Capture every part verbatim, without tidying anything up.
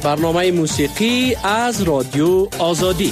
برنامه موسیقی از رادیو آزادی.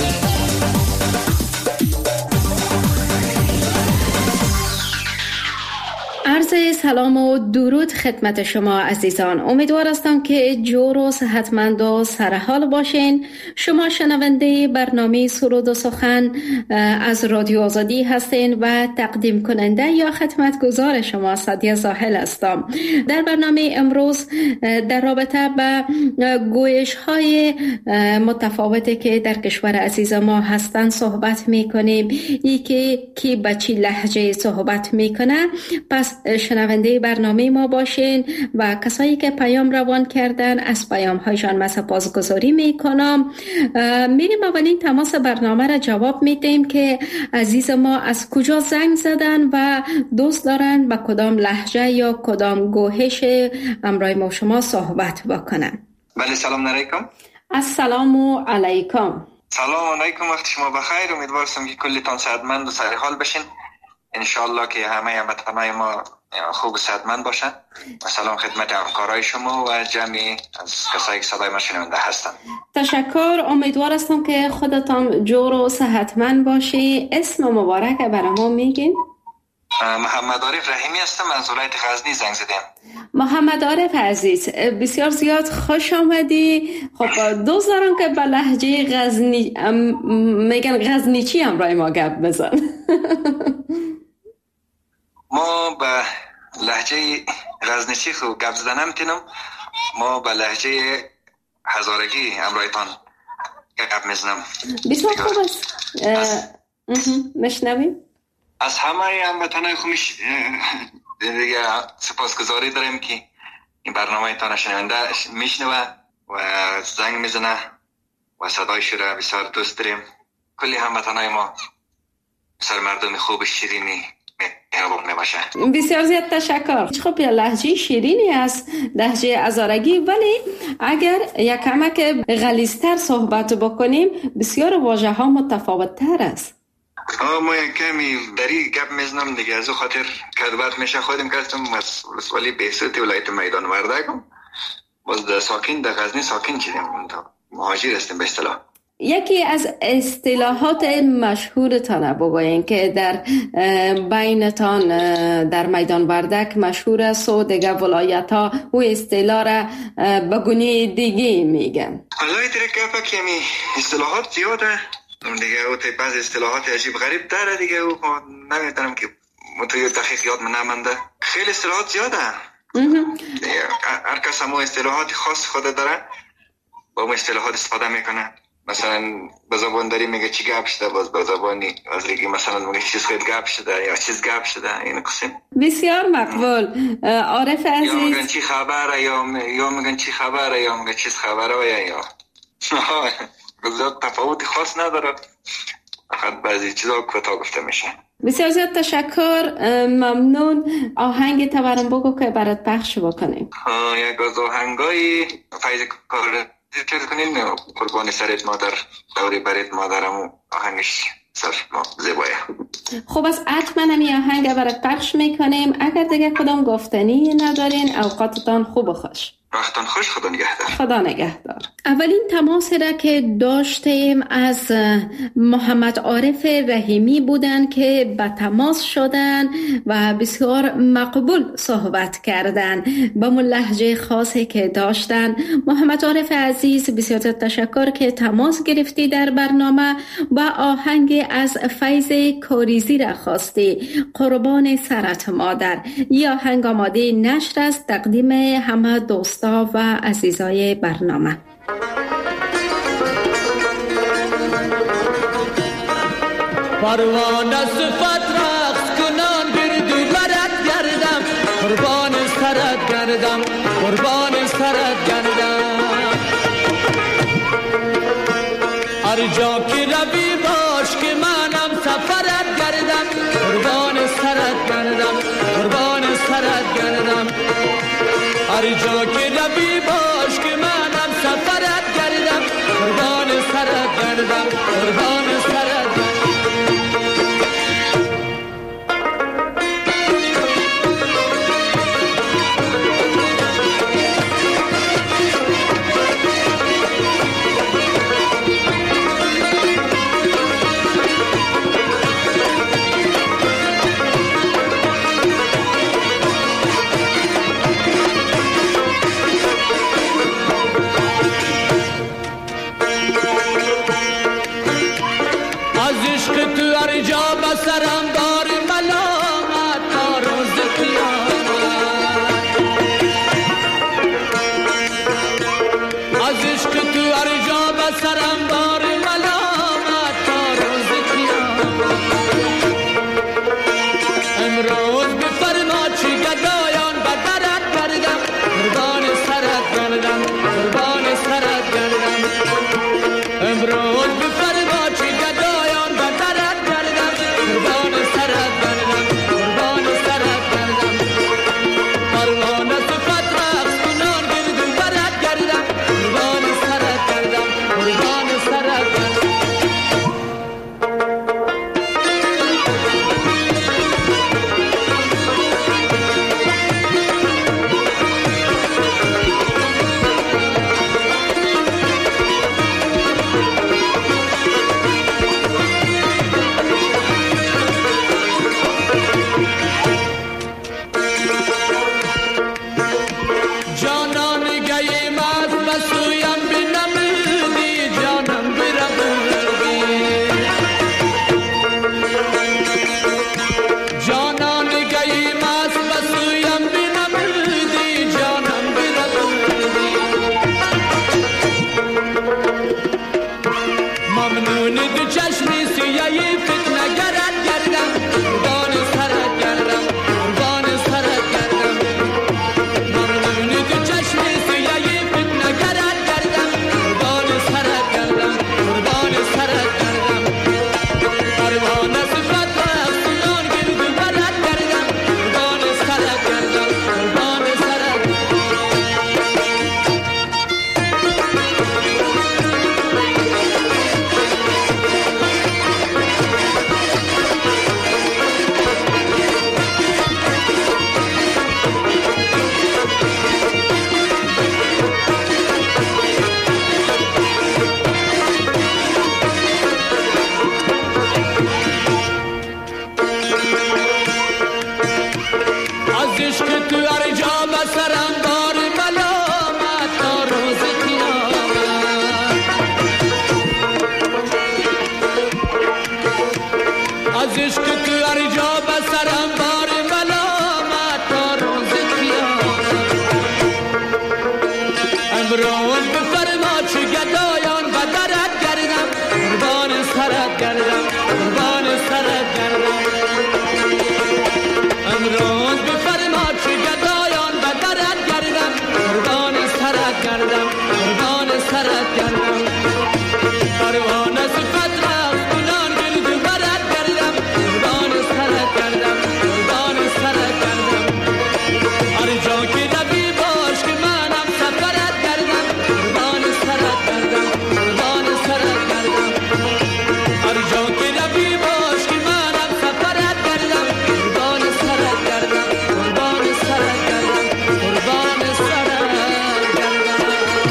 عرض سلام و درود خدمت شما عزیزان. امیدوار هستم که جور و صحتمند و سرحال باشین. شما شنونده برنامه سرود و سخن از رادیو آزادی هستین و تقدیم کننده یا خدمتگزار شما سعدیه زاهل هستم. در برنامه امروز در رابطه با گویش های متفاوتی که در کشور عزیز ما هستن صحبت میکنیم. ای که کی با چی لهجه صحبت میکنه. پس شنونده برنامه ما باشین و کسایی که پیام روان کردن از پیام هایشان من سپاسگزاری میکنم. میریم اولین تماس برنامه را جواب میدیم که عزیز ما از کجا زنگ زدن و دوست دارن با کدام لهجه یا کدام گوهش امرای ما شما صحبت بکنن. بله، سلام علیکم. السلام علیکم. سلام علیکم، وقت شما بخیر. امیدوارم که کلیتان صحتمند و سرحال بشین. انشالله که همه هموطنان ما خوب و صحتمند باشن. و سلام خدمت همکارای شما و جمعی از کسایی که صدای ما شنونده هستن. تشکر. امیدوار هستم که خودتان جور و صحتمند باشی. اسم مبارک برای ما میگین؟ محمد عارف رحیمی هستم، از ولایت غزنی زنگ زدم. محمد عارف عزیز، بسیار زیاد خوش آمدی. خب دوست دارم که به لهجه غزنی میگن غزنیچی همراه ما گپ بزن. ما به لهجه غزنیچی خوب گپ زدنم تینم. ما به لهجه هزارگی امرایتان گپ میزنم. بسیار خوب است. مشنویم. از همه هموطنان خوبش دیگه سپاسگزاری داریم که این برنامه تان شنونده میشنوه و زنگ میزنه و صدایش را بسیار دوست داریم. کلی هموطنان ما بسیار مردم خوب شیرینی باشه. بسیار زیاد تشکر. خب یا لهجه شیرینی است، لهجه هزارگی، ولی اگر یک کمک غلیظ‌تر صحبت بکنیم بسیار واژه ها متفاوت تر است. آه ما یک کمی دری گپ میزنم دیگه، از او خاطر کدبت میشه خودم کردم از ولسوالی بهسوتی ولایت میدان وردگم. باز در ساکن در غزنی ساکن شدیم، مهاجر هستیم به اصطلاح. یکی از اصطلاحات مشهورتان بگوین که در بینتان در میدان وردک مشهور است و دیگه ولایت ها او اصطلاح را به گونه دیگه میگن. البته ترکه کمی اصطلاحات زیاده دیگه، او تی بعض اصطلاحات عجیب غریب داره دیگه، او نمیدونم که متوی دقیق یاد من نمانده. خیلی اصطلاحات زیاده. هر کس هم اصطلاحات خاص خود داره، با اون اصطلاحات استفاده میکنه. مثلا به زبان داری میگه چی گپ شده، باز به زبانی از ریگی مثلا میگه چیز خیلی گپ شده یا چیز گپ شده. این قسم بسیار مقبول. عارف عزیز، یا میگن چی خبره یا یا میگن چی خبره یا میگن چیز خبره یا یا بسیار تفاوتی خاص نداره، فقط بعضی چیزا کوتاه گفته میشه. بسیار زیاد تشکر، ممنون. آهنگ تورم بگو که برات پخش بکنیم. یک از آهنگای فیض کار ذکر کنین، قربان سرت مادر دوری برت مادرم، آهنگش سر ما زیبایه. خب از حتما همی آهنگ برات پخش میکنیم. اگر دیگه کدام گفتنی ندارین اوقاتتان خوب و خوش. وقتان خوش. خدا نگهدار. خدا نگهدار. اولین تماس را که داشتیم از محمد عارف رحیمی بودن که به تماس شدن و بسیار مقبول صحبت کردن با مون لهجه خاصی که داشتن. محمد عارف عزیز بسیار تشکر که تماس گرفتی در برنامه و آهنگ از فیض کاریزی را خواستی، قربان سرت مادر. یا آهنگ آماده نشر است تقدیم همه دوست و عزیزای برنامه. پروانه صفت رقص کنان گردو برد گردم، قربان سرت گردم، قربان سرت گردم. هر جا که روی باش که منم سفرت گردم، قربان سرت گردم، قربان سرت گردم. هر جا که روی باش که منم سفرت گردم، قربان سرت گردم، قربان سرت گردم. از عشق تو هر جا بسرم بار ملامت تا روز قیامت. از عشق تو هر جا بسرم بار ملامت تا روز قیامت. امروز بفرما چی گدایان بدرت کردم، قربان سرت گردم، قربان سرت گردم. امروز بفرما چی گدایان بدرت کردم، قربان سرت گردم، قربان سرت گردم. پروانه صفت رقص کنان گرد و برت گردم، قربان سرت گردم، قربان سرت گردم. جانان گئی مست بسویم بنمودی، جانم بربودی. جانان گئی مست بسویم بنمودی، جانم بربودی. ممنون دو چشمی سیایی فتنه گرد گردم، قربان سرت گردم، قربان سرت گردم. ممنون دو چشمی سیایی فتنه گرد گردم، قربان سرت گردم، قربان سرت گردم. پروانه صفت رقص کنان گرد و برت گردم، قربان سرت گردم، قربان سرت گردم. از عشق تو هر جا بسرم بار ملامت تا روز قیامت. از عشق تو هر جا بسرم بار ملامت تا روز قیامت. امروز بفرما چه گدایان بدرت گردم، قربان سرت گردم، قربان سرت گردم. امروز بفرما چه گدایان بدرت گردم، قربان سرت گردم، قربان سرت گردم. پروانه صفت رقص کنان گرد و برت گردم، قربان سرت گردم، قربان سرت گردم. هر جا که روی باش که منم سفرت گردم، قربان سرت گردم، قربان سرت گردم. هر جا که روی باش که منم سفرت گردم، قربان سرت گردم، قربان سرت گردم، قربان سرت گردم.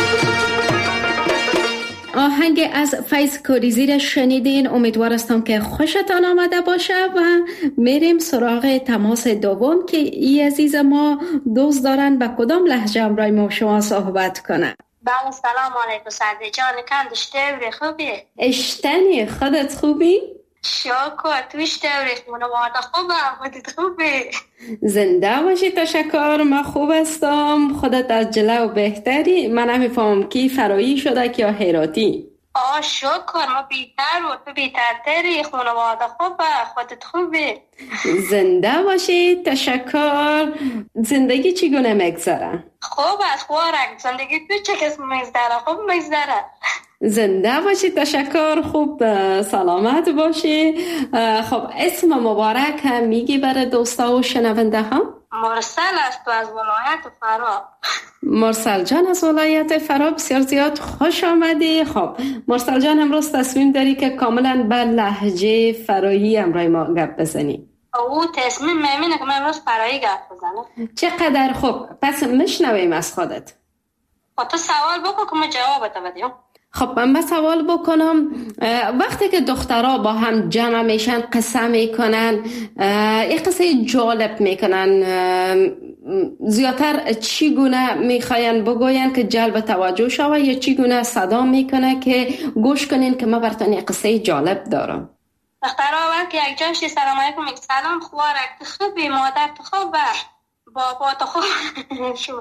آهنگ از فیض کوریزی شنیدین. امیدوار هستم که خوشتان آمده باشه و میریم سراغ تماس دوم که ای عزیز ما دوست دارن به کدام لهجه امرای ما شما صحبت کنن. بله سلام علیکم سعدی جان، کندش دوری خوبی؟ اشتنی خودت خوبی؟ شکر توش دوری خانواده خوبه، خودت خوبی؟ زنده باشی. تشکر، من خوب هستم. خودت از جلو بهتری؟ من نمیفهمم کی فرایی شده که یا هراتی. آه شکر، ما بیتر و تو بیترتری، خانواده خوبه، خودت خوبی؟ زنده باشی. تشکر. زندگی چگونه میگذره؟ خوب است خوارک. زندگی تو چه کس میگذره؟ خوب میگذره. زنده باشی. تشکر. خوب سلامت باشی. خب اسم مبارک هم میگی برای دوستا و شنونده ها؟ مرسل است تو از ولایت فرا. مرسل جان از ولایت فرا، بسیار زیاد خوش آمدی. خب مرسل جان امروز تصمیم داری که کاملا به لهجه فرایی امرای ما گپ بزنی. او تصمیم میمینه که من امروز فرایی گپ بزنم. چقدر خوب. پس مشنویم از خودت. خب تو سوال بکن که ما جواب بدیم. خب من سوال بکنم، وقتی که دخترها با هم جمع میشن قصه میکنن، یک قصه جالب میکنن، زیادتر چی گونه میخواین بگوین که جلب توجه شوه یا چی گونه صدا میکنه که گوش کنین که من براتون یک قصه جالب دارم؟ دخترها وقت یک جاشی سلام علیکم میگه سلام خوارک خوبی مادر تو خوب بابا تو خوب شو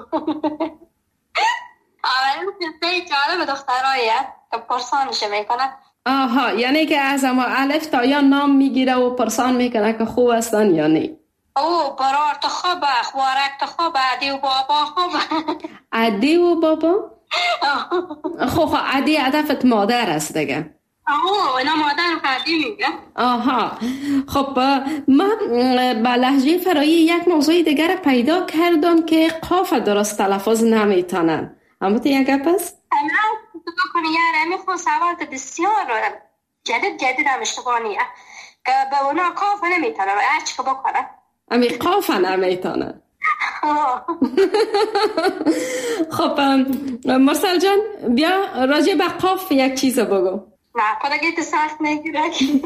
اولین قصه جالب دختراییه که پرسانش میکنه. آها، یعنی که از اما الف تا یا نام میگیره و پرسان میکنه که خوب هستن یا نه. او برار تو خوبه خوارک تو خوبه عدی و بابا خوبه. عدی و بابا؟ خب خب عدی هدفت مادر است دیگه. آه اینا مادر عدی میگه. آها خب من با لهجه فرایی یک موضوع دیگر پیدا کردم که قاف درست تلفظ نمیتونن. اما تو یک گپ است؟ اما تو کنی یاره میخواه سوال بسیار جدید جدید هم اشتبانیه که به اونا قاف نمیتونن هر چی که بکنن امی قاف نمیتونن. خب مرسل جان بیا راجع به قاف یک چیز بگو. نه خدا سخت نگیره.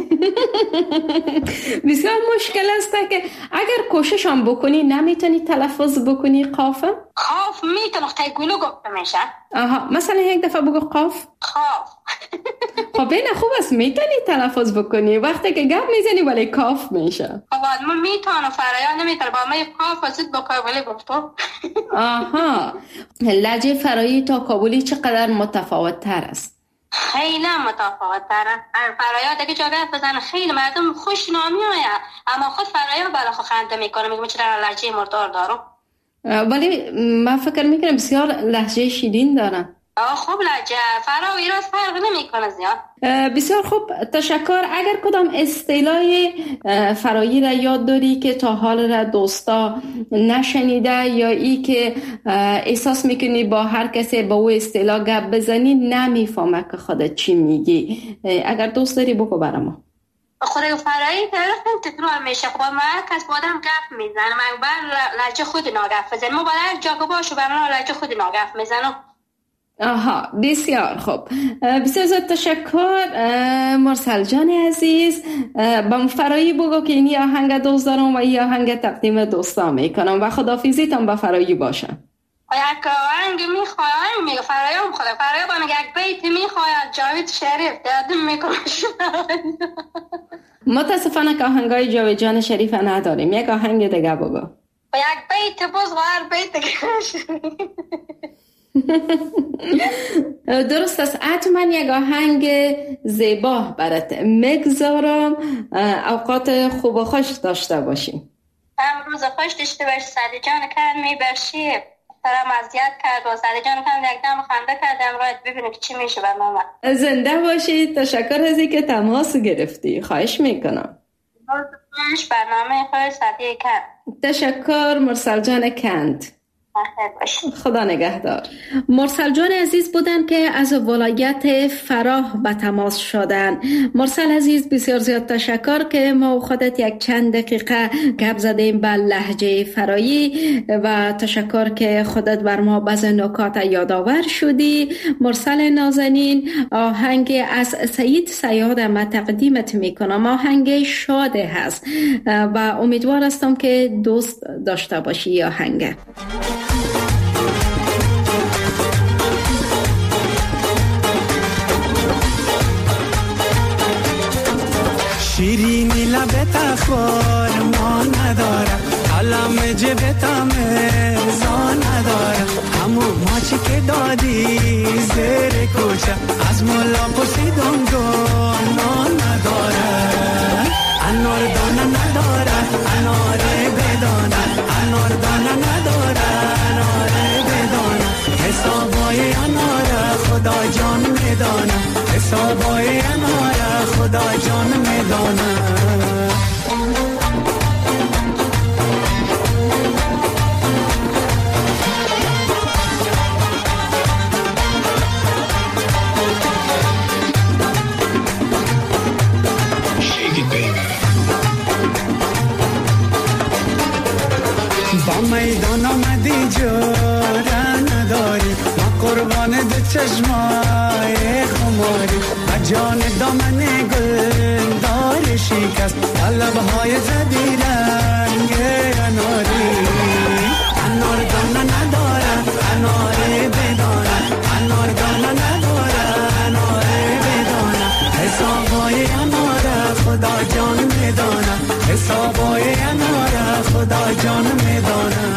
بسیار مشکل است که اگر کوشش هم بکنی نمیتونی تلفظ بکنی قاف؟ قاف میتونه قیگولو گفته میشه. آها مثلا یک دفعه بگو قاف. قاف. خب این خوب است میتونی تلفظ بکنی وقتی که گپ میزنی ولی کاف میشه. خب من میتونم فرایان نمیتونه با من قاف واسید با کابلی گفتم. آها لهجه فرایی تا کابلی چقدر متفاوت تر است؟ خیلی متفاوت تره. فرایان دیگه جا گفت بزنه خیلی مردم خوش نامی آید اما خود فرایان بالا خود خنده میکنه میگه چرا لهجه مردار دارم. ولی من فکر میکنم بسیار لهجه شیرین دارن. آه خوب لهجه فرا و ایراز فرق نمیکنه زیاد. بسیار خوب تشکر. اگر کدام اصطلاح فرایی را یاد داری که تا حال را دوستا نشنیده یا ای که احساس میکنی با هر کسی با او اصطلاح گپ بزنی نمیفهمه که خودت چی میگی، اگر دوست داری بگو برام. خود فرایی خیلی تکرار میشه. خب ما کس با آدم گپ میزنه من بر لهجه خود ناگپ بزنم ما باید جا که باشو برام لهجه خود ناگپ میزنم. آها بسیار خوب. بسیار زیاد تشکر مرسل جان عزیز. با فرایی بگو که این آهنگ دوست دارم و این آهنگ تقدیم دوستا میکنم و خداحافظیتان با فرایی باشه. یک آهنگ میخوایم میگه فرایی هم خدا فرایی با میگه یک بیت میخواید جاوید شریف دادم میکنم. متاسفانه که آهنگای جاوید جان شریف نداریم. یک آهنگ دیگه بگو. و یک بیت باز غیر بیت دیگه. درست است. حتما یک آهنگ زیبا برات مگذارم. اوقات خوب و خوش داشته باشیم. امروز خوش داشته باشی. سعدی جان کرد میبرشی سرم اذیت کرد و سعدی جان کرد یک دم خنده کردم رایت ببینیم که چی میشه برنامه. زنده باشید. تشکر از اینکه تماس گرفتی. خواهش میکنم. برنامه خوش سعدی کرد. تشکر مرسل جان کند. خدا نگهدار. مرسل جان عزیز بودن که از ولایت فراه به تماس شدن. مرسل عزیز بسیار زیاد تشکر که ما خودت یک چند دقیقه گپ زدیم به لهجه فرایی و تشکر که خودت بر ما بعض نکات یادآور شدی. مرسل نازنین آهنگ از سعید صیاد ما تقدیمت میکنم. آهنگ شاده هست و امیدوار هستم که دوست داشته باشی آهنگ. شیرینی لبت اخبار ما نداره علم جبت مرزا نداره همون ماچی که دادی زیر کوچه از مولا پسیدم گانا نداره انار دانه نداره انار بدانه انار دانه نداره انار بدانه حسابای انار خدا جان میدانه حسابای انار خدا جان میدانه. با میدان آمدی جوره نداری ما قربان دو چشمای خماری و جان دامن گل داری شکست لبهای زدی رنگ اناری انار دانه نداره انار بدانه انار دانه نداره انار بدانه حسابای انار خدا جان میدانه حسابای اناره خدا جان میدانه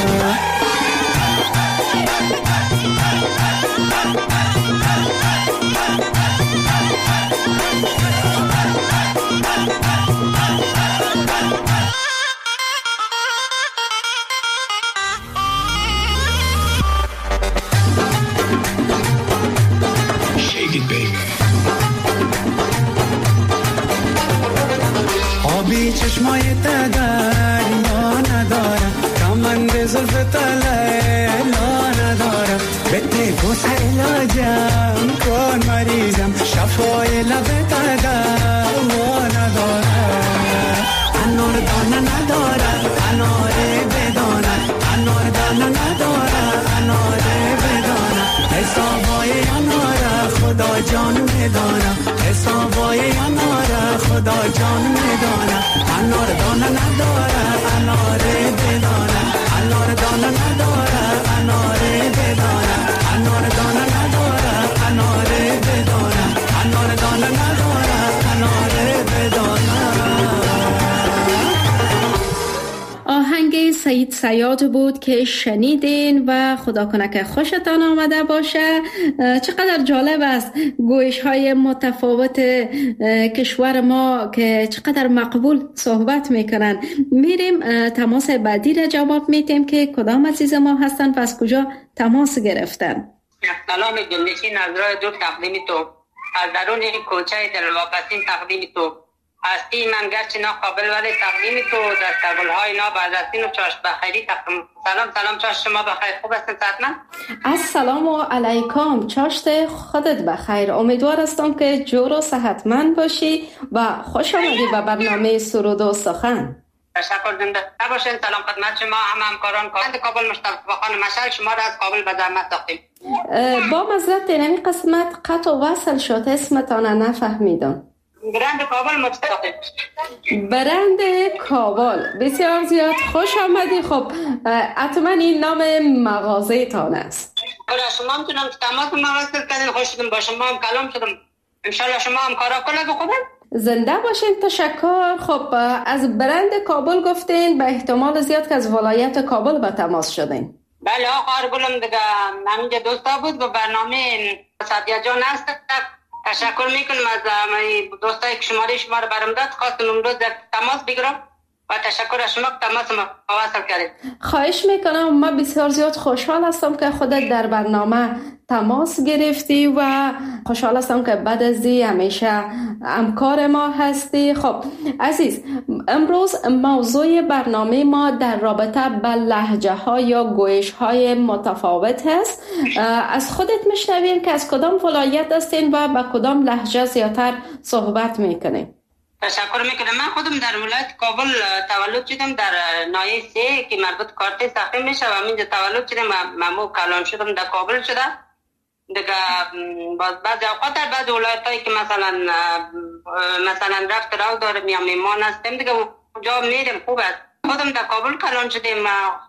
آبی چشمای تدر یا ندارم کمند زلف تلیلا ندارم بده بوس علاجم کن مریضم شفای لب تدر و ندارم انار دانه ندارم انار بدانه انار دانه ندارم انار بدانه حسابای انار خدا جان میدانم حسابای انار خدا جان میدانم انار دانه نداره انار بدانه انار دانه نداره انار بدانه انار دانه نداره انار بدانه انار دانه نداره انار بدانه. آهنگ سعید صیاد بود که شنیدین و خدا کنه که خوشتان آمده باشه. چقدر جالب است گویش های متفاوت کشور ما که چقدر مقبول صحبت میکنن. میریم تماس بعدی را جواب میتیم که کدام عزیز ما هستن و از کجا تماس گرفتن. سلام دلنشین از راه دور تقدیم تو از درون کوچه دلواپسین تقدیم تو هستی من گرچه ناقابل ولی تقدیم تو دستگل‌های نابعدستین و چاشت بخیری تقدیم. سلام سلام چاشت شما بخیر خوب هستن صحتمند؟ السلام علیکم چاشت خودت بخیر. امیدوار هستم که جور و صحتمند باشی و خوش آمدی به برنامه سرود و سخن. تشکر زنده باشین. سلام خدمت شما هم همکاران کابل مصطفی خان مشعل شما را از کابل به زحمت ساختیم. با معذرت اینمی قسمت قطع و وصل شد اسمتان نفهمیدم. برند کابل مصطفی. برند کابل بسیار زیاد خوش آمدی. خب حتما این نام مغازه تان است. برای شما هم تونم تماس مغازه کردین خوش شدم با شما هم کلام شدم انشالله شما هم کارا کنه بخونن. زنده باشین تشکر. خب از برند کابل گفتین به احتمال زیاد که از ولایت کابل به تماس شدین. بله آقا گلم دیگه همینجا دوستا بود و برنامه سادیا جان هست. تشکر میکنم از دوستایی که شماره شما رو برام داد. خواستم امروز در تماس بگیرم و تشکر از شما که تماس ما وصل کردید. خواهش میکنم. ما بسیار زیاد خوشحال هستم که خودت در برنامه تماس گرفتی و خوشحال هستم که بعد از دی همیشه همکار ما هستی. خب عزیز امروز موضوع برنامه ما در رابطه با لهجه ها یا گویش های متفاوت هست. از خودت میشنویم که از کدام ولایت هستین و با کدام لهجه زیادتر صحبت میکنین. تشکر میکنم. من خودم در ولایت کابل تولد شدم در ناحیه سه که مربوط کارت ساخته میشه و همینجا تولد شدم و ممو کلان شدم در کابل شده. دیگه بعضی اوقات در بعض ولایتایی که مثلا مثلا رفت راو دارم یا میمان هستم دیگه اونجا میرم خوب است. خودم در کابل کلان شدم.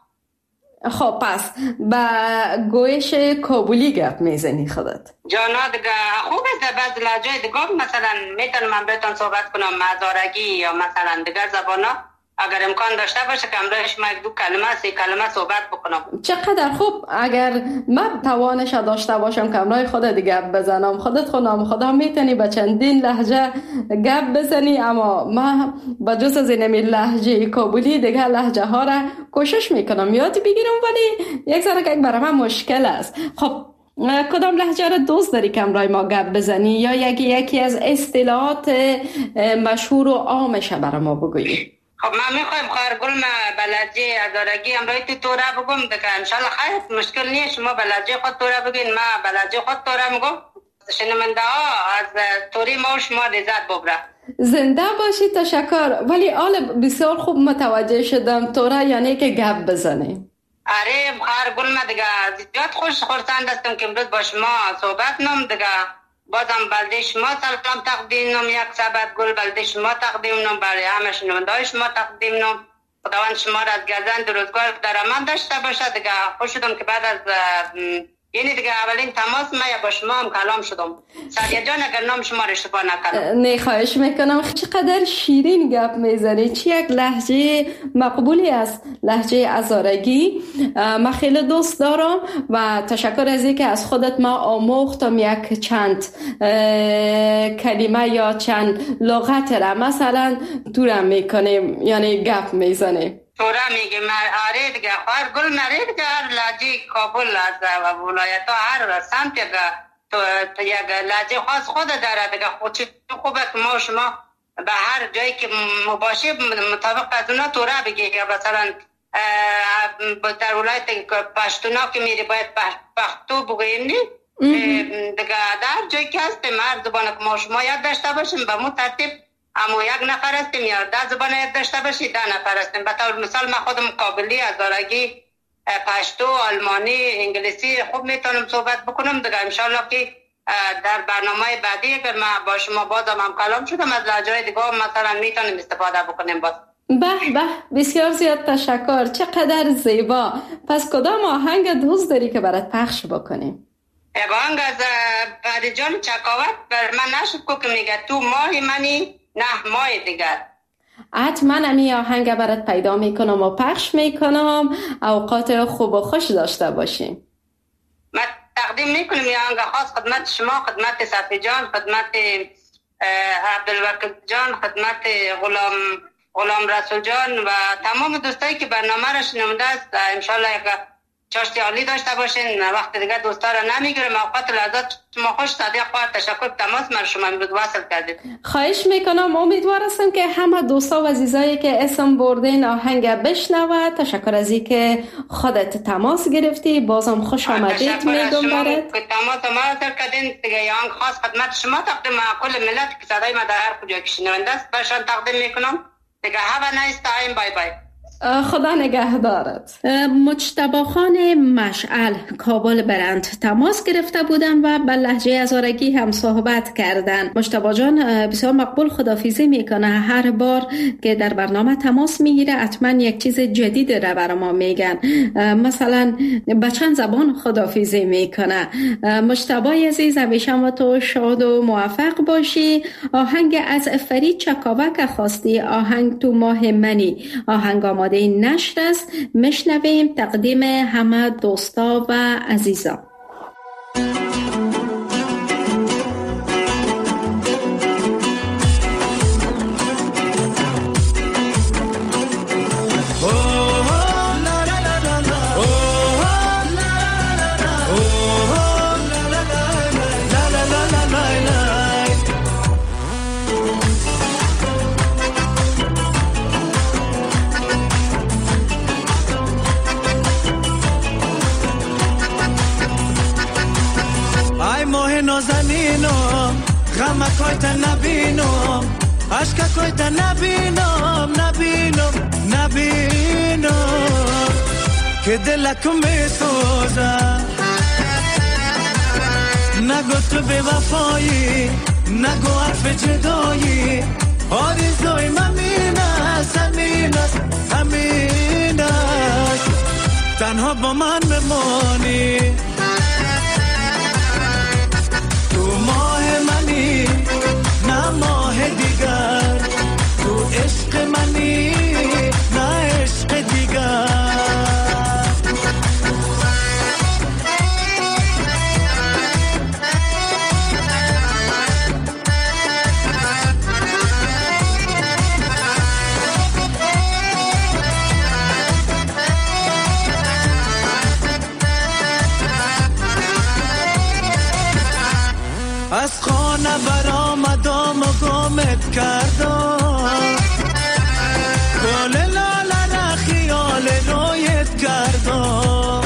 خب پس با گویش کابلی گپ میزنی خودت؟ جانا دیگه خوب است. بعض لهجه دیگه مثلا میتونم من بهتون صحبت کنم مزارگی یا مثلا دیگر زبانا اگر امکان داشته باشه که امروز شما یک دو کلمه سه کلمه صحبت بکنم. چقدر خوب. اگر من توانش داشته باشم که امروز خودت گپ بزنم خودت خونم خدا میتونی به چندین لهجه گپ بزنی اما ما با جز از اینمی لهجه کابلی دیگه لهجه ها را کوشش میکنم یاد بگیرم ولی یک ذره که برای من مشکل است. خب کدام لهجه را دوست داری که امروز ما گپ بزنی یا یکی یکی از اصطلاحات مشهور و عامش برای ما بگویی؟ خب من میخوایم خواهر گل ما بلدجه ازارگی امروی تو توره بگم دیگه انشالله خیلی مشکل نیست. شما بلدجه خود توره بگین ما بلدجه خود توره میگم. شنونده ها از توری ما و شما لذت ببره. زنده باشی. تشکر. ولی آل بسیار خوب متوجه شدم توره یعنی که گپ بزنی. آره خواهر گل ما دیگه زیاد خوش خورسند هستم که امروز با شما صحبت نم دیگه. بازم بلده شما سلام تقدیم نم یک سبت گل بلده شما تقدیم نم برای همه شنونده شما تقدیم نم. خداوند شما را از گزند روزگار درآمد داشته باشه دیگه. خوش شدم که بعد از یعنی دیگه اولین تماس من با شما هم کلام شدم. سعدیه جان اگر نام شما رو اشتباه نکنم. نه خواهش میکنم. چقدر شیرین گپ میزنی. چی یک لهجه مقبولی است، لهجه هزارگی. من خیلی دوست دارم و تشکر از اینکه از خودت ما آموختم یک چند کلمه یا چند لغت را مثلا دورم میکنیم، یعنی گپ میزنیم. تورا میگه آره دیگه خواهر گل نره دیگه هر لحجه کابل از ولایت ها هر سمت تو یک لحجه خاص خود داره دیگه. خود چی خوبه که ما شما به هر جایی که مباشه مطابق از اونا تورا بگه. یا مثلا در ولایت پشتونا که میری باید پختو بگویم نی دیگه. در جایی که هستیم هر زبانه که ما شما یاد داشته باشیم به مو ترتیب اما یک نفر هستیم یا ده زبان یاد داشته باشید ده نفر هستیم. به طور مثال من خودم کابلی، هزارگی، پشتو، آلمانی، انگلیسی خوب میتونم صحبت بکنم دیگه. انشالله که در برنامه بعدی اگر من با شما بازم هم کلام شدم از لهجه‌های دیگه مثلا میتونیم استفاده بکنیم باز. به به بسیار زیاد تشکر. چقدر زیبا. پس کدام آهنگ دوست داری که برات پخش بکنیم؟ آهنگ از بعد جان چکاوت بر من نشد که میگه تو ماه منی نه ماه دیگر. حتما امی آهنگ برات پیدا میکنم و پخش میکنم. اوقات خوب و خوش داشته باشیم. من تقدیم میکنم یه آهنگ خاص خدمت شما، خدمت صفی جان، خدمت عبدالوکیل جان، خدمت غلام غلام رسول جان و تمام دوستایی که برنامه را شنونده است. انشالله چاشتی عالی داشته باشین. وقت دیگه دوستا را نمیگیرم. اوقات لحظات شما خوش. صادق خواهر تشکر تماس من شما امروز وصل کردید. خواهش میکنم. امیدوار هستم که همه دوستا و عزیزایی که اسم بردین آهنگ بشنوه. تشکر از این که خودت تماس گرفتی. بازم خوش آمدید میگم برات. تماس ما را کردین دیگه. یه آهنگ خاص خدمت شما تقدیم کل ملت که صدای ما در هر کجا که شنونده است برشان تقدیم میکنم دیگه. have a nice time. بای بای. خدا نگهدارت. مجتبی خان مشعل کابل برند تماس گرفته بودن و به لهجه هزارگی هم صحبت کردن. مجتبی جان بسیار مقبول خداحافظی میکنه. هر بار که در برنامه تماس میگیره حتما یک چیز جدید را برای ما میگن. مثلا به چند زبان خداحافظی میکنه. مجتبی عزیز همیشه ما تو شاد و موفق باشی. آهنگ از فرید چکاوک خواستی، آهنگ تو ماه منی. آهنگ آماده این نشر است. مشنویم تقدیم همه دوستا و عزیزا. نازنینم غم کویت نبینم عشق کویت نبینم نبینم نبینم که دلکم میسوزه نگو تو به وفایی نگو حرف جدایی آرزوی من این است همین است همین است تنها با من بمانی ماه منی نه ماه دیگر تو عشق منی نه عشق دیگر از خانه برآمدم و گمت کردم گل لاله را خیال رویت کردم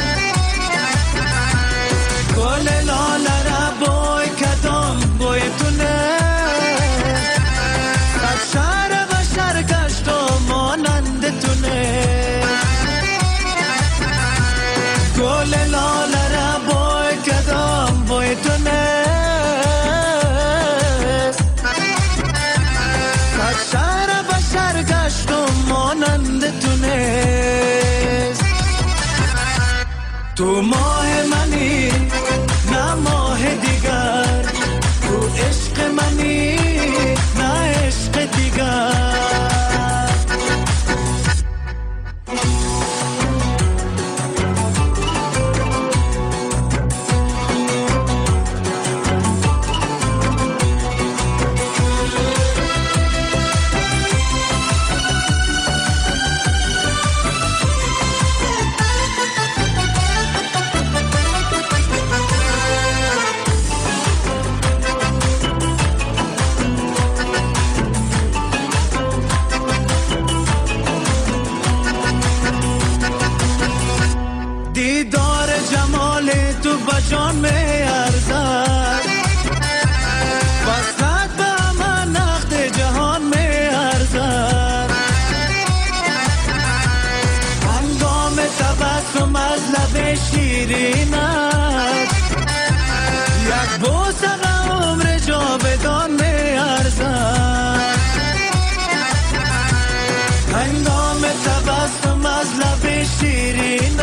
گل لاله را بوی کردم بوی تونه از شهر و شهر گشتم مانند تونه گل لاله را بوی کردم بوی تونه شهر بشر گشتم مانند تونست تو ماه منی شیرین است، یک بوسه عمر جاودان میارزد. هنگام تبسم از لب شیرین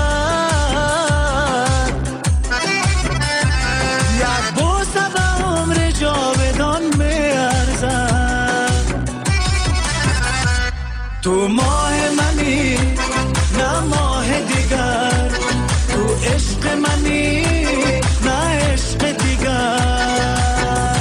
است، یک بوسه عمر جاودان میارزد. تو ماه منی نه ماه دیگر، تو عشق منی نه عشق دیگر.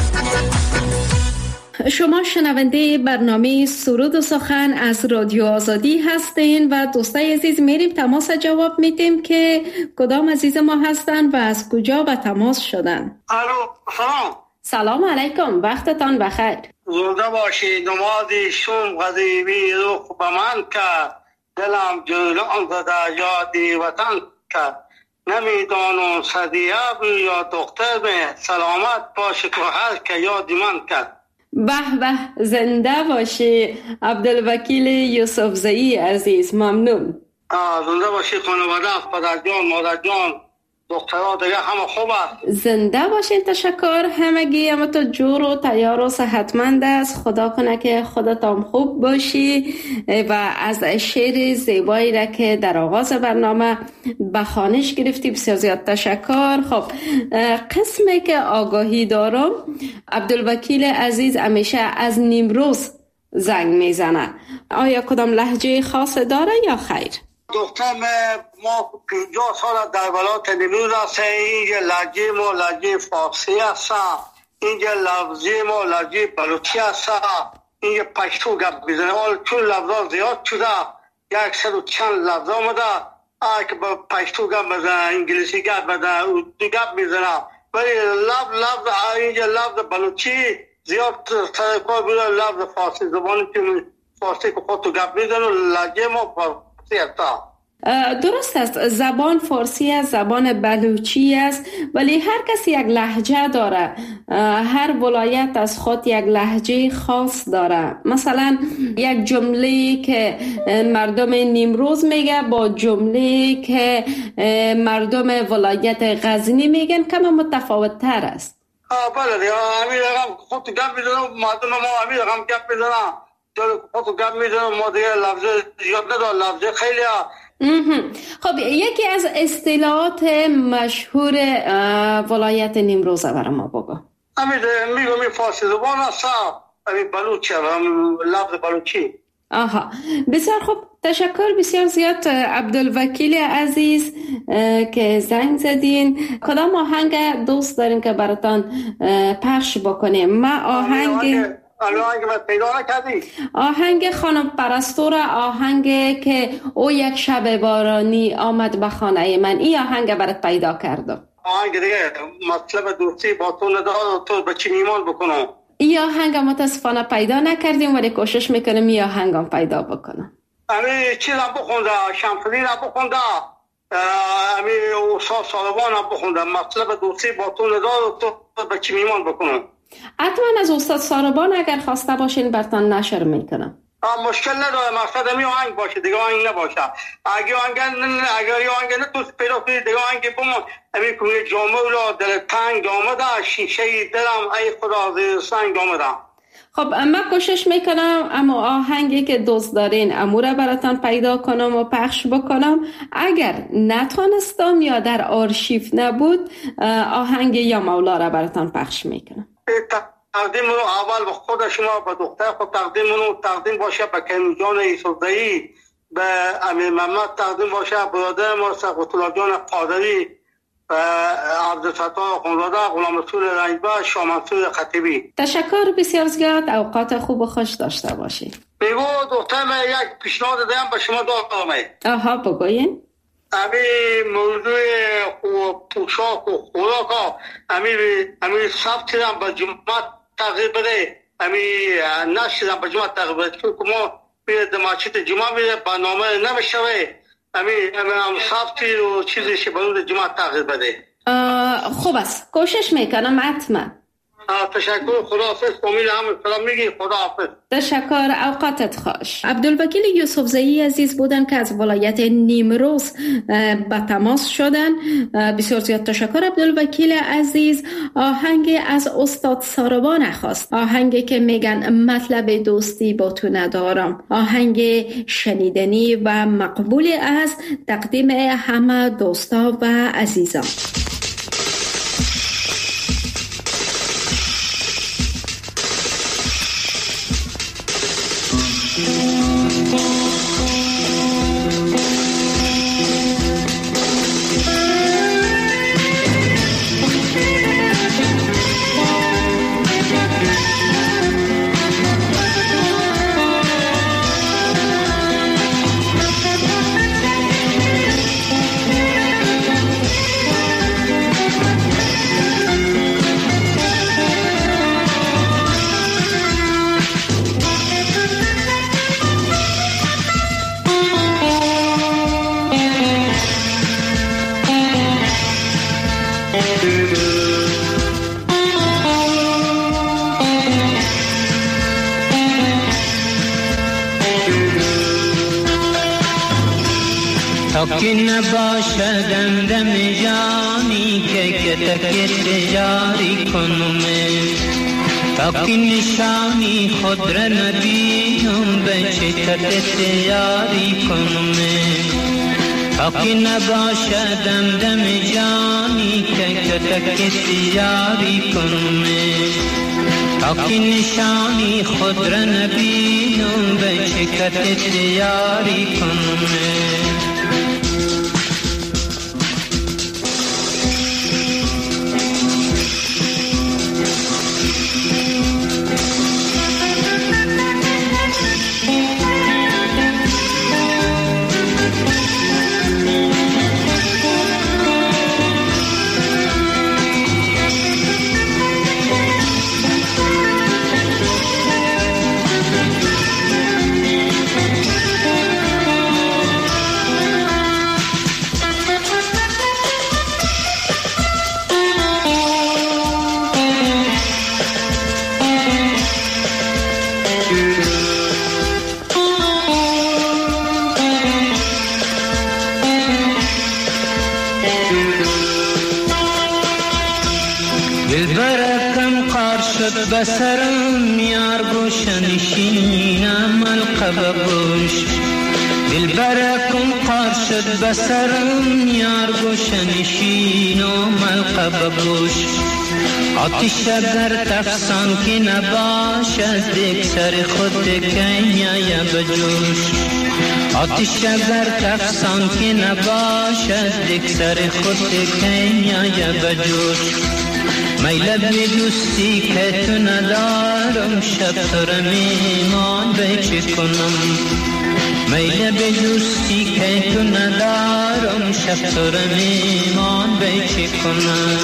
شما شنونده برنامه سرود و سخن از رادیو آزادی هستین و دوستای عزیز میریم تماس جواب میدیم که کدام عزیز ما هستن و از کجا به تماس شدن. الو سلام. سلام علیکم، وقتتان بخیر. زنده باشی. نمازی شوم غزیبی روح به من کرد، دلم جولان زده یادی وطن کرد. نمیدانم صدیاب یا دختر به سلامت باشه که هر که یادی من کرد. به به، زنده باشی عبدالوکیل یوسفزئی عزیز، ممنون. زنده باشی. خانواده، پدر جان، مادر جان، دخترها دیگه همه خوب است. زنده باشین. تشکر همگی. اما تو جور و تیار و صحتمند است. خدا کنه که خودتان خوب باشی و از شعر زیبایی را که در آغاز برنامه به خوانش گرفتی بسیار زیاد تشکر. خب قسمی که آگاهی دارم، عبدالوکیل عزیز همیشه از نیمروز زنگ میزنه. آیا کدام لهجه خاص داره یا خیر؟ دخترم ما پنجاه سال در ولایت نیمروز هست. اینجا لهجه ما لهجه فارسی هست، اینجا لفظی ما لهجه بلوچی هست، اینجا پشتو گپ میزنه. حال چون لفظا زیاد شده، یک صد و چند لفظ آمده، که با پشتو گپ میزنه، انگلیسی گپ میزنه، اردو گپ میزنه، ولی لفظ لفظ اینجا لفظ بلوچی زیاد سر کار بوده. لفظ فارسی زبانی که فارسی که خودتو گپ میزنه لهجه ما فارسی هست. درست است، زبان فارسی است، زبان بلوچی است، ولی هر کسی یک لهجه داره. هر ولایت از خود یک لهجه خاص داره. مثلا یک جمله که مردم نیمروز میگه با جمله که مردم ولایت غزنی میگن کم متفاوت تر است. آه بله دیگه، همین رقم خود گپ میزنم، مردم ما همین رقم گپ میزنم، خود گپ میزنم، ما دیگه لفظ زیاد ندار، لفظ خیلی ها. خب یکی از اصطلاحات مشهور ولایت نیمروز برای ما بگو. همین میگم این فارسی زبان است، همین بلوچی، لفظ بلوچی. آها، بسیار خوب، تشکر بسیار زیاد عبدالوکیل عزیز که زنگ زدین. کدام آهنگ دوست دارین که براتان پخش بکنیم؟ ما آهنگ آهنگ ما پیدا نکردی؟ آهنگ خانم پرستو را، آهنگ که او یک شب بارانی آمد به خانه من، این آهنگ برات پیدا کردم. آهنگ دیگه مطلب دوستی با تو ندارم، تو به چی میمان بکنم. این آهنگ متاسفانه پیدا نکردیم ولی کوشش میکنم این آهنگ هم پیدا بکنم. امی چی را بخونده، شمسلی را بخونده، امی استاد سالبان را بخونده، مطلب دوستی با تو ندارم، تو به چی میمان بکنم. حتما از استاد ساربان اگر خواسته باشین برتان نشر میکنم. مشکل نداره، مقصد می آهنگ باشه دیگه، آهنگ نباشه. اگه آهنگ اگر آهنگ نه تو پیدا کنی دیگه آهنگ بمون. همین کوی جامه ولا دل تنگ آمده، شیشه دلم ای خدا زیر سنگ آمده. خب من کوشش میکنم اما آهنگی که دوست دارین امورا براتان پیدا کنم و پخش بکنم. اگر نتونستم یا در آرشیو نبود آهنگ یا مولا را براتان پخش میکنم. تقدیم رو اول به خود شما، به دختر خود تقدیم رو تقدیم باشه، به کنی جان یوسفزئی، به امیر محمد تقدیم باشه، برادر ما سقط الله جان قادری، عبدالفتاح خانواده، غلام رسول رنجبر، شاه منصور خطیبی. تشکر بسیار زیاد، اوقات خوب و خوش داشته باشید. بگو دخترم یک پیشنهاد دارم به شما دارم. آها بگوین. امی موضوع پوشاک و خوراک ها امی امی سبت هم به جمعت تغییر بده، امی نشد هم به جمعت تغییر بده، چون که ما میره دماچیت جمعه میره برنامه نمیشوه، امی امی هم سبتی و چیزی که برون جمعت تغییر بده. خوب است، کوشش میکنم حتما. تشکر، خداحافظ. امید هم سلام میگی. خداحافظ. تشکر، اوقاتت خوش. عبدالوکیل یوسفزئی عزیز بودن که از ولایت نیمروز به تماس شدن. بسیار زیاد تشکر عبدالوکیل عزیز. آهنگ از استاد ساربان خواست، آهنگی که میگن مطلب دوستی با تو ندارم، آهنگ شنیدنی و مقبول از تقدیم همه دوستا و عزیزان. که نباشدم دم جانی که کتک تجاری کنمه، تا که نشانی خود را نبینم به چکت تجاری کنمه، تا که نباشدم دم جانی که کتک تجاری کنمه، تا که نشانی خود را نبینم به چکت تجاری کنمه. بسرم یار گوشنشینم القب گوش، دلبرکم قار شد بسرم یار گوشنشینم القب گوش، آتش اگر تفسان که نباشد دیگ سر خود کنیا بجوش، آتش اگر تفسان که نباشد دیگ سر خود کنیا بجوش، میل به دوستی که تو ندارم شب تو را میمان به چه کنم، میل به دوستی که تو ندارم شب تو را میمان به چه کنم.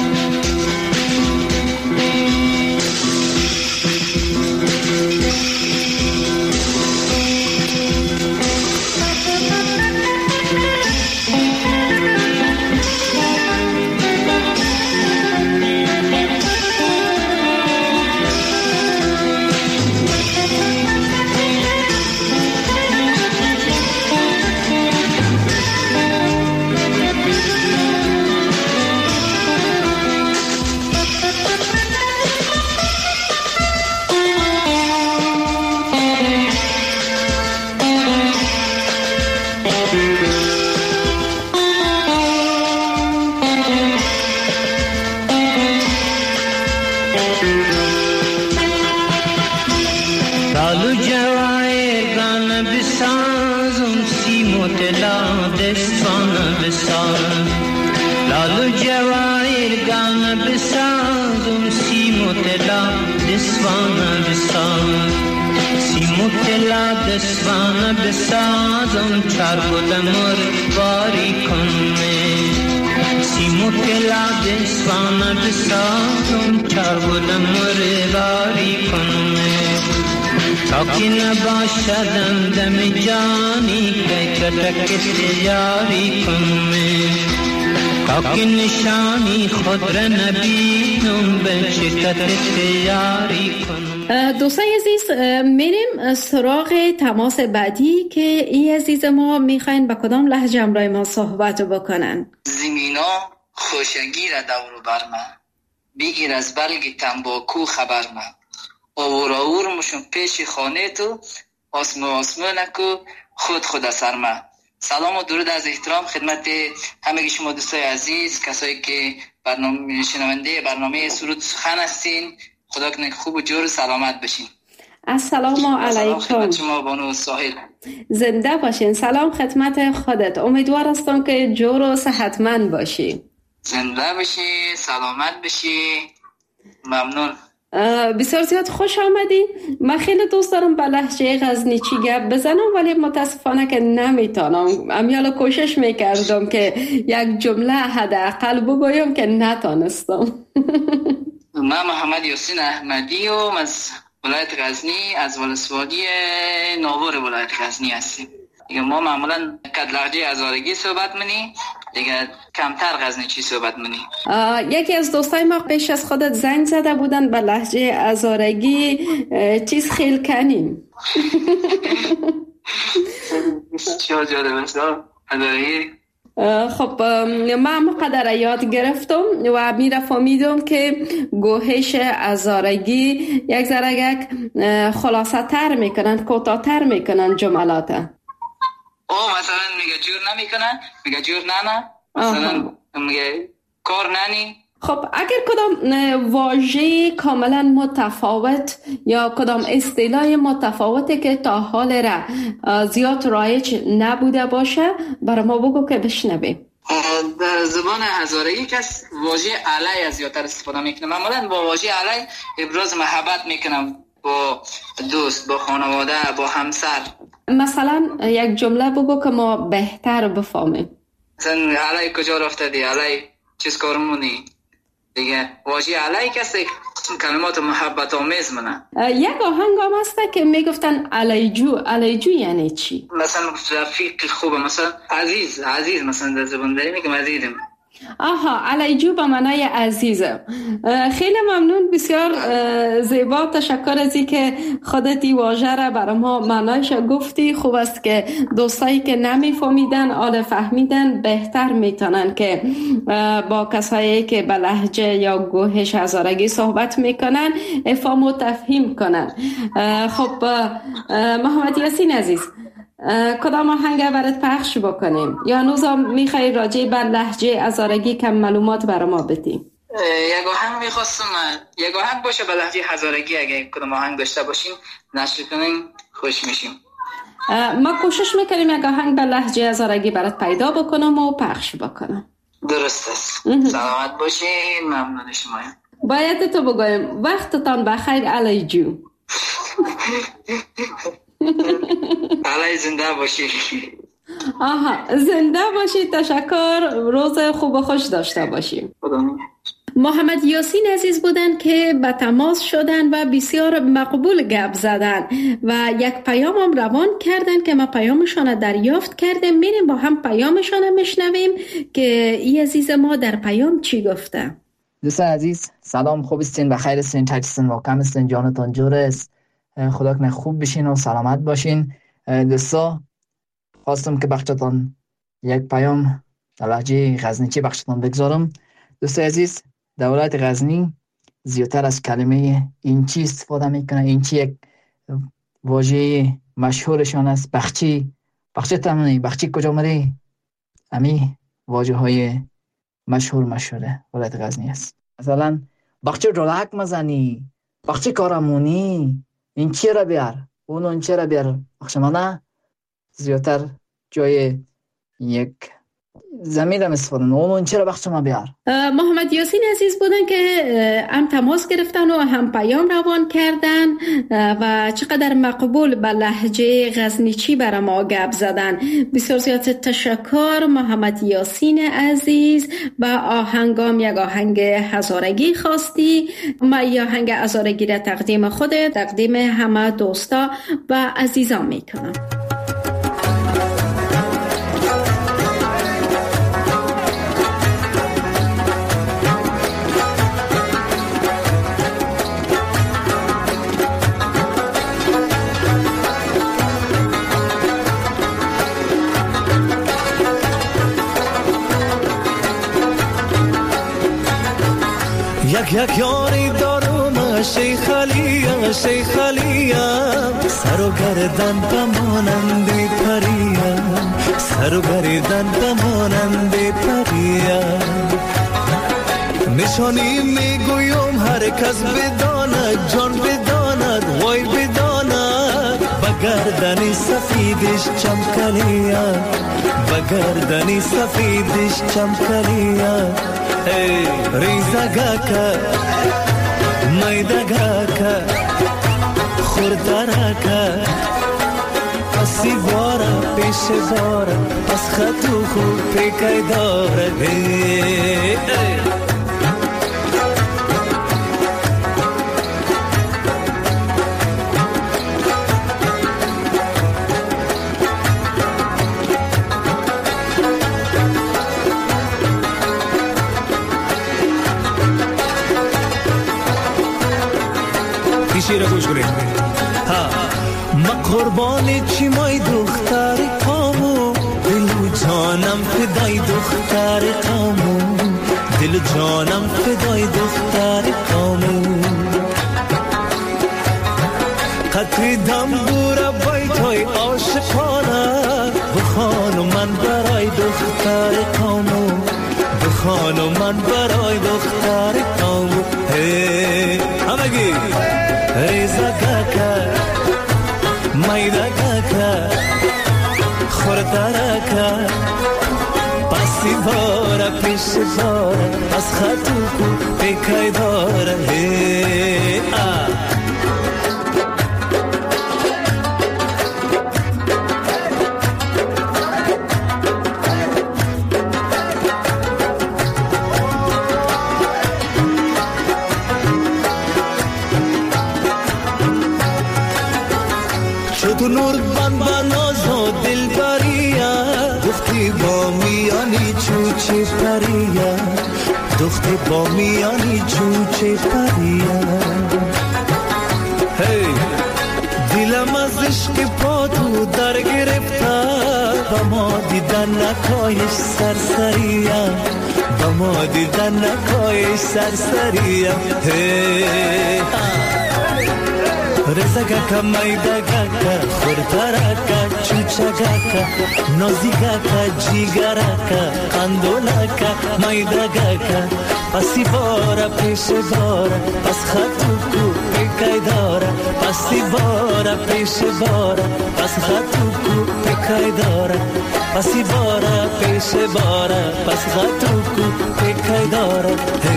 دسوانه بسازم چار بودمر باری کنه، سیمو کلا دسوانه بسازم چار بودمر باری کنه، تا که نباشدم دم جانی که کتک تجاری کنه، تا که نشانی خود را نبینم به شدت تیاری کنم. دوستای عزیز، میریم سراغ تماس بعدی که این عزیز ما میخواین با کدام لهجه همراه ما صحبت بکنن. زمینا خوشگی را دور بر من، بگیر از بلگ تنباکو خبر من. آور آور مشون پیش خانه تو، آسمو آسمو نکو خود خود اثر من. سلام و درود از احترام خدمت همه شما دوستای عزیز، کسایی که برنامه شنونده برنامه سرود سخن هستین. خدا کنه خوب و جور سلامت بشین. السلام علیکم. خدمت شما بانو ساحل. زنده باشین. سلام خدمت خودت. امیدوار هستم که جور و صحتمند باشی. زنده باشی، سلامت بشی. ممنون. بسیار زیاد خوش آمدی. من خیلی دوست دارم با لهجه غزنیچی گپ بزنم ولی متاسفانه که نمیتونم. امیالا کوشش میکردم که یک جمله حداقل بگویم که نتونستم. من محمد یاسین احمدی و از ولایت غزنی، از ولسوالی ناور ولایت غزنی هستیم. دیگه ما معمولا کد لهجه هزارگی صحبت منی، دیگه کمتر غزنیچی صحبت منی. یکی از دوستای ما پیش از خودت زنگ زده بودن به لهجه هزارگی چیز خیل کنیم. چه جالب است هزارگی. خب من قدر یاد گرفتم و میره فهمیدم که گوهش هزارگی یک ذره خلاصه تر میکنن، کوتاه تر میکنن جملات. او مثلا میگه جور نمیکنن، میگه جور نه نه، مثلا میگه کار ننی. خب اگر کدام واژه کاملا متفاوت یا کدام اصطلاح متفاوتی که تا حال را زیاد رایج نبوده باشه برای ما بگو که بشنویم. در زبان هزارگی کس واژه علی زیادتر استفاده میکنه. معمولا با واژه علی ابراز محبت میکنم با دوست، با خانواده، با همسر. مثلا یک جمله بگو که ما بهتر بفهمیم. مثلا علی کجا رفته دی، علی چیز کارمونی. دیگه واژه علی کسی کلمات محبت آمیز منه. یک آهنگ هم هسته که میگفتن علیجو. علیجو یعنی چی؟ مثلا رفیق خوبه، مثلا عزیز. عزیز مثلا در زبان داری میگم عزیزم. آها، علیجو به معنای عزیزم. خیلی ممنون، بسیار زیبا. تشکر از این که خودت این واژه را برای ما معنایش گفتی. خوب است که دوستایی که نمیفهمیدن آل فهمیدن بهتر میتونن که با کسایی که به لهجه یا گوهش هزارگی صحبت میکنن افهام و تفهیم کنن. خب محمد یاسین عزیز، کدام آهنگ برات پخش بکنیم یا هنوز میخوای راجع بر لهجه هزارگی کم معلومات برای ما بدی؟ یک آهنگ میخواستم، یک آهنگ باشه به لهجه هزارگی. اگه کدام آهنگ داشته باشیم نشر کنیم خوش میشیم. ما کوشش میکنیم یک آهنگ به لهجه هزارگی برات پیدا بکنم و پخش بکنم. درست است. سلامت باشین. ممنون شمایم. باید تو بگویم وقتتان بخیر علیجو. علی زنده باشی. آها، زنده باشی. تشکر. روز خوب و خوش داشته باشیم. محمد یاسین عزیز بودن که به تماس شدن و بسیار مقبول گپ زدن و یک پیام هم روان کردن که ما پیامشان دریافت کردیم. میریم با هم پیامشان میشنویم که این عزیز ما در پیام چی گفته. دوستان عزیز سلام، خوب استین، بخیر استین، تک استین، واقعا استین، جانتان جور است. خدا کنه خوب بشین و سلامت باشین. دوستا خواستم که بخشتان یک پیام در لهجه غزنیچی بخشتان بگذارم. دوستای عزیز، در ولایت غزنی زیادتر از کلمه اینچی استفاده میکنه. اینچی یک واژه مشهورشان است. بخچی. بخچی تمنی. بخچی کجا مری؟ امی واژه های مشهور مشهوره ولایت غزنی است. مثلا بخچی رولک مزنی، بخچی کارمونی، این چی را بیار، اون اون چی را بیار. بخشمانه زیادتر جای یک زمین را استفاده، اون اون چی را بخشما بیار. محمد یاسین عزیز بودن که هم تماس گرفتن و هم پیام روان کردن و چقدر مقبول به لهجه غزنیچی برای ما گپ زدن. بسیار زیاد تشکر محمد یاسین عزیز. و آهنگام یک آهنگ هزارگی خواستی. ما یک آهنگ هزارگی را تقدیم خودت، تقدیم همه دوستا و عزیزان میکنم. یک یک یاری دارم شیخ علیم شیخ علیم سر و گردن بمانند پریم سر و گردن بمانند پریم نشانی میگویم هر کس بداند جان بداند وای بداند بگردنی سفیدش چمکلیم بگردنی سفیدش چمکلیم ریزگاکا میدگاکا خوردرکا پسی بارا پیش بارا پس خطو خوب پیکای داره شیر گوش کنید ها ما قربان چی مای دختر کامو دل و جانم فدای دختر کامو دل و جانم فدای دختر کامو قطری دم بورا بایتای عاشقانه بخانو من برای دختر کامو بخانو من برای دختر کامو هی همگی ریزا کاکا میدا کاکا خوردارا کا پسی بارا پیش بارا از خطو کو پیکای دارا هی آ تو نور بان بانازو دل بریا دختی با میانی چوچه پریا دختی با میانی چوچه پریا هی دلم از عشق پا تو در گرفتا با ما دیدن نکایش سرسریا با ما دیدن نکایش سرسریا هی رزگاکا میدگاکا خوردراکا چوچگاکا نازیگاکا جیگراکا قندولاکا میدگاکا پسی بارا پیش بارا پس خطو کو پیکای دارا پسی بارا پیش بارا پس خطو کو پیکای دارا پسی بارا پیش بارا پس خطو کو پیکای دارا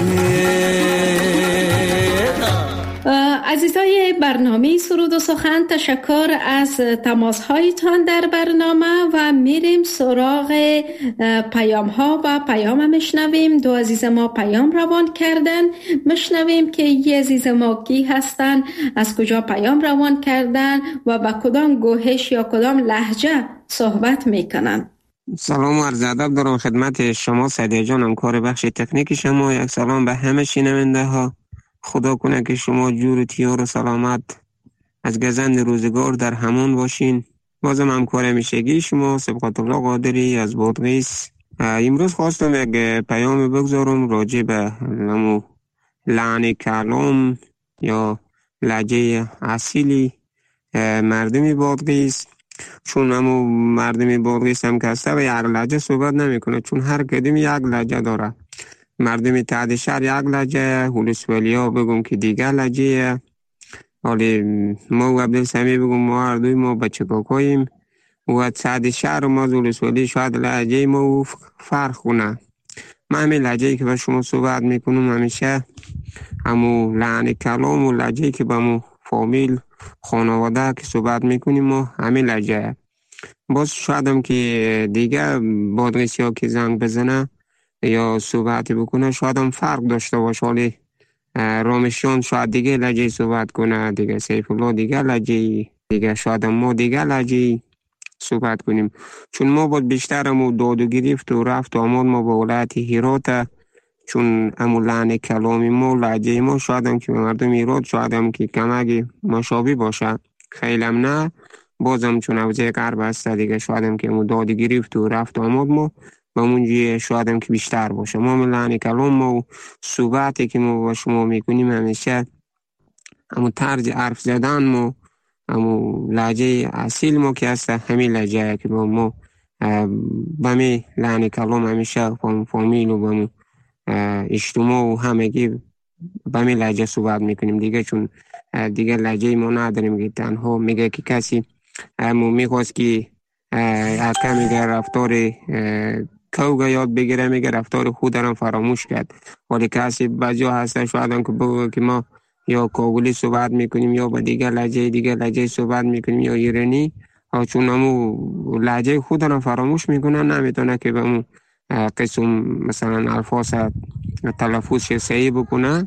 عزیزای برنامه سرود و سخن، تشکر از تماس هایتان در برنامه و میریم سراغ پیام ها و پیام مشنویم. دو عزیز ما پیام روان کردن، مشنویم که یه عزیز ما کی هستن، از کجا پیام روان کردن و با کدام گوهش یا کدام لهجه صحبت میکنن. سلام و عرض ادب دارم خدمت شما سعدیه جانم، کار بخش تکنیک شما. یک سلام به همه شنونده ها. خدا کنه که شما جور تیار و سلامت از گزند روزگار در همون باشین. بازم همکار همیشگی شما سبقت الله قادری از بادغیس. امروز خواستم یک پیام بگذارم راجع به لحن کلام یا لهجه اصیلی مردم بادغیس. چون همو مردم بادغیس هم که هسته و یک لهجه صحبت نمی کنه، چون هر کدوم یک لهجه داره. مردم تحت شهر یک لهجه، هولسوالی ها بگم که دیگر لهجه. حالی ما و عبدالسمی بگم ما هر دوی ما بچه کاکاییم و تحت شهر ما هولسوالی شاید لهجه ما فرق کنه. من همین لهجه‌ای که با شما صحبت میکنم همیشه همو لحن کلام و لهجه‌ای که با مو فامیل خانواده که صحبت میکنیم ما همین لهجه. باز شاید هم که دیگه بادغیسی ها که زنگ بزنه یا صحبت بکنه شاید هم فرق داشته باشه. حالی رامشان شاید دیگه لهجه صحبت کنه، دیگه سیف الله دیگه لهجه، دیگه شاید هم ما دیگه لهجه صحبت کنیم. چون ما بود بیشتر همو داد و گرفت و رفت و آمد ما با ولایت هرات، چون همو لحن کلامی ما لهجه ما شاید هم که مردم هرات شاید هم که کمک مشابه باشه، خیلی هم نه. بازم چون اوزه قرب هسته دیگه شاید هم که همو داد و گرفت و رفت و آمد ما با منجی شاید هم که بیشتر باشه. ما لحن کلام و صحبتی که ما با شما میکنیم همیشه همون طرز حرف زدن ما، همون لهجه اصیل ما که هست همین لهجه که با ما با می لحن کلام همیشه فامیل و با اجتماع و همگی با می لهجه صحبت میکنیم دیگه، چون دیگه لهجه ما نداریم که تنها میگه که کسی ما میخواست که اکا میگه رفتار کوگا یاد بگیره، میگه رفتار خود هم فراموش کرد. ولی کسی بعضیا هسته شاید هم که بگه که ما یا کابلی صحبت میکنیم یا با دیگه لهجه دیگه لهجه صحبت میکنیم یا ایرانی، چون همو لهجه خود هم فراموش میکنه، نمیتونه که به اون قسم مثلا الفاظ تلفظ صحیح بکنه.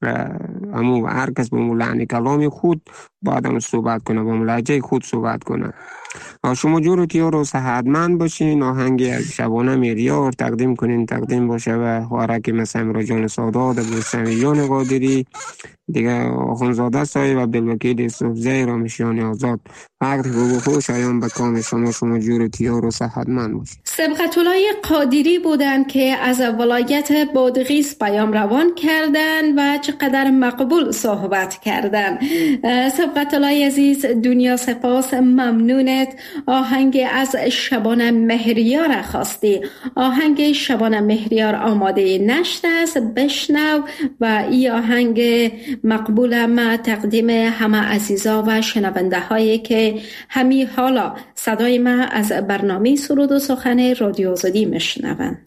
همو هر کس به اون لحن کلام خود باید هم صحبت کنه، با لهجه خود صحبت کنه. شما جورتیار رو صحتمند باشین. آهنگ از شبانه میریار تقدیم کنین، تقدیم باشه و خوارک مثل امراجان سادات و بوسمیان قادری دیگه، آخونزاده سایی و بلوکیل صفزه رامشیان آزاد. وقت خوب و خوش آیان به کام شما. شما جورتیار رو صحتمند باشین. سبقت‌الله قادری بودن که از ولایت بادغیس پیام روان کردن و چقدر مقبول صحبت کردن. سبقت‌الله عزیز، دنیا سپاس، ممنونت. آهنگ از شبانه مهریار خواستی. آهنگ شبانه مهریار آماده نشته است، بشنو و این آهنگ مقبول ما تقدیم همه عزیزا و شنونده هایی که همی حالا صدای ما از برنامه سرود و سخن رادیو آزادی میشنوند.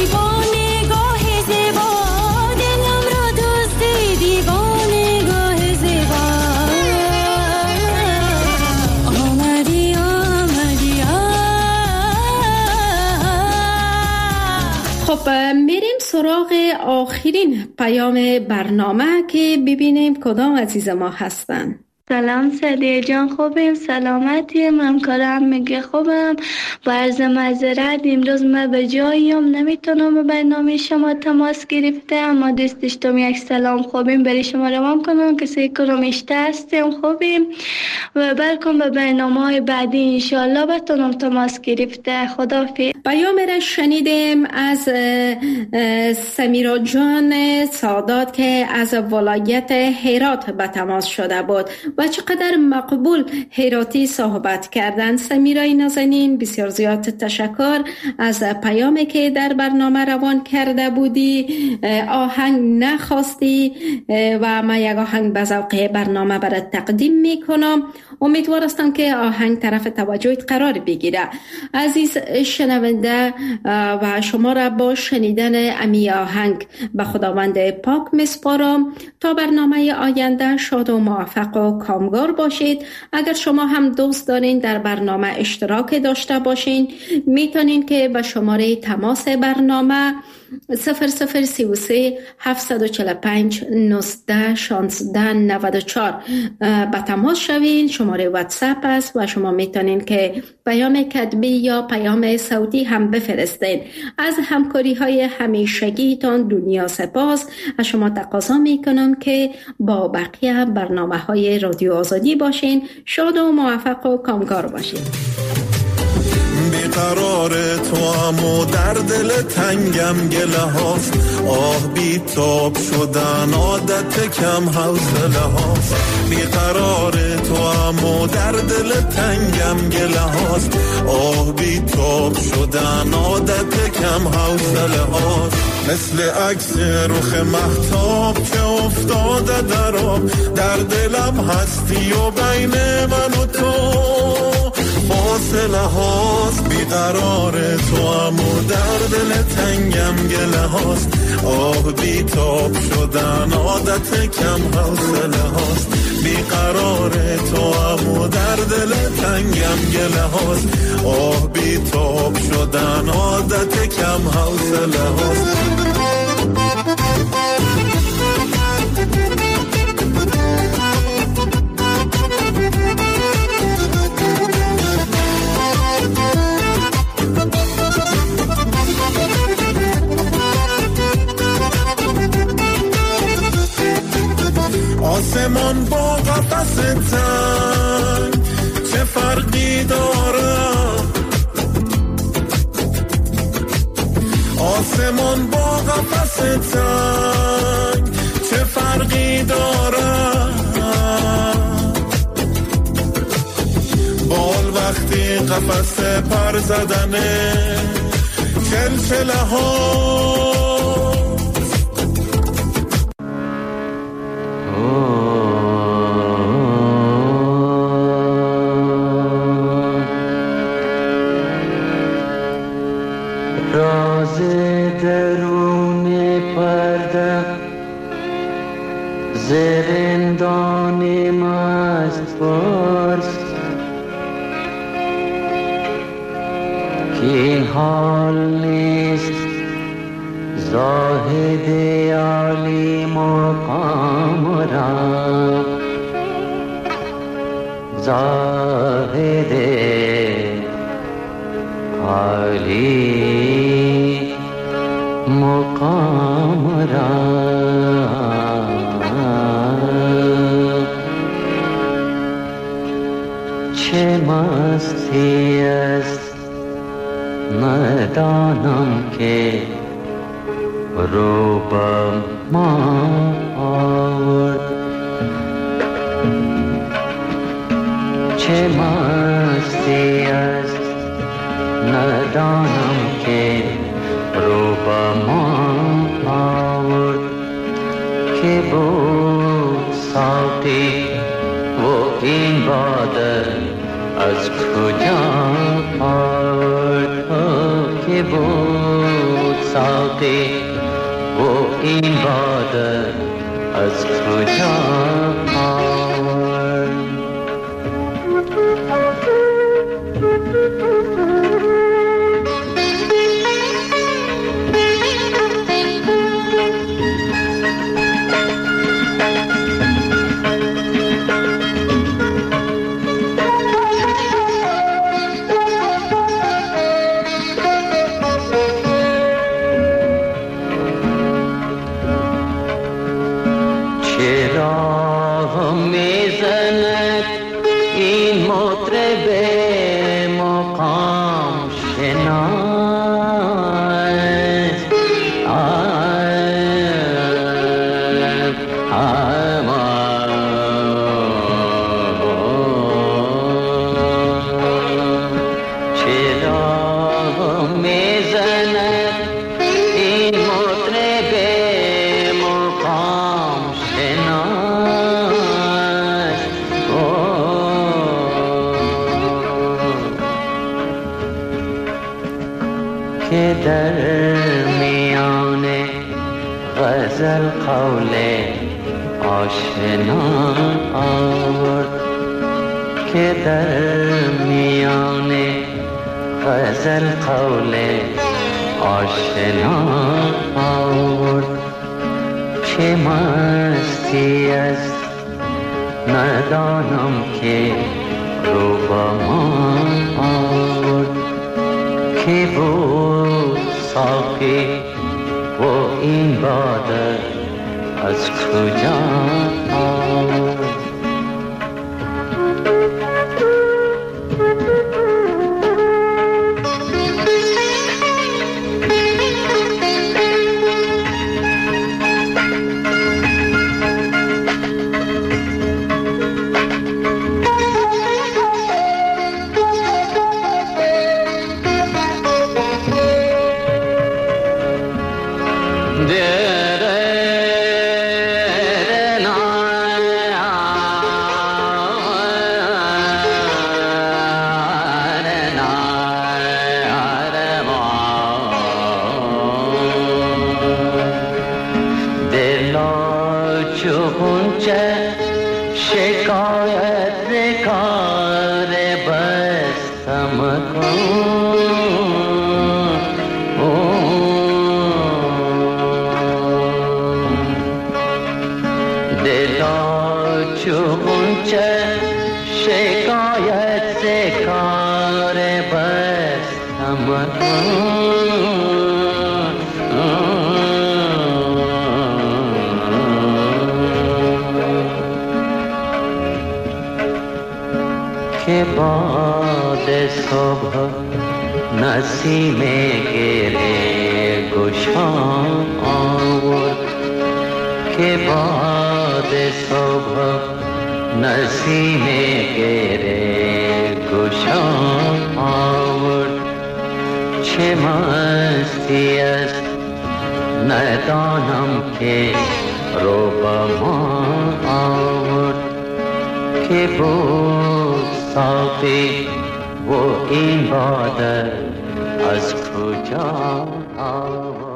دیوانه گاه خب میریم سراغ آخرین پیام برنامه که ببینیم کدام عزیز ما هستن. سلام سعدیه جان، خوبیم؟ سلامتیم؟ همکارم میگه خوبم. با عرض معذرت امروز من به جاییم، نمیتونم به برنامه شما تماس گرفته، اما دوست داشتم یک سلام خوبیم برای شما روان کنم که سه کرمشته هستیم، خوبیم و برکن به برنامه های بعدی انشالله بتونم تماس گرفته. خداحافظ. پیام را شنیدیم از سمیرا جان سادات که از ولایت هرات به تماس شده بود و چقدر مقبول هراتی صحبت کردن. سمیرای نازنین بسیار زیاد تشکر از پیامی که در برنامه روان کرده بودی. آهنگ نخواستی و ما یک آهنگ به ذوق برنامه برات تقدیم میکنم. امیدوار هستم که آهنگ طرف توجهت قرار بگیره. عزیز شنونده و شما را با شنیدن امی آهنگ به خداوند پاک میسپارم تا برنامه آینده شاد و موفق و کامگار باشید. اگر شما هم دوست دارین در برنامه اشتراک داشته باشین، میتونین که به شماره تماس برنامه صفر صفر سی و سه هفتصد و چهل و پنج نوزده شانزده نود و چهار به تماس شوین. شماره واتساپ است و شما میتونین که پیام کتبی یا پیام صوتی هم بفرستین. از همکاری های همیشگیتان دنیا سپاس. از شما تقاضا میکنم که با بقیه برنامه های رادیو آزادی باشین. شاد و موفق و کامگار باشین. بیقرار تو امو در دل تنگم گله هاست، آه بی تاب شدن عادت کم حوصله هاست. بیقرار تو امو در دل تنگم گله هاست، آه بی تاب شدن عادت کم حوصله هاست. مثل عکس رخ مهتاب که افتاده در آب، در دلم هستی و بین من و تو فاصله هاست. بیقرار تو امو در دل تنگم گله هاست، آه بی تاب شدن عادت کم حوصله هاست. بیقرار تو امو در دل تنگم گله هاست، آه بی تاب شدن عادت کم حوصله هاست. آسمان با قفس تنگ چه فرقی داره؟ آسمان با قفس تنگ چه فرقی داره؟ بال وقتی قفس پر زدنه چلچله ها در میان غزل قول آشنا آورد که در میان غزل قول آشنا آورد چه مستی است ندانم که رو با ما آورد که بود ساقی و این باده از کجا آورد صبح نسیم گره گشان آورد که باد صبح نسیم گره گشان آورد چه مستی است ندانم که رو با ما آورد که بود ساقی و این باده از کجا آورد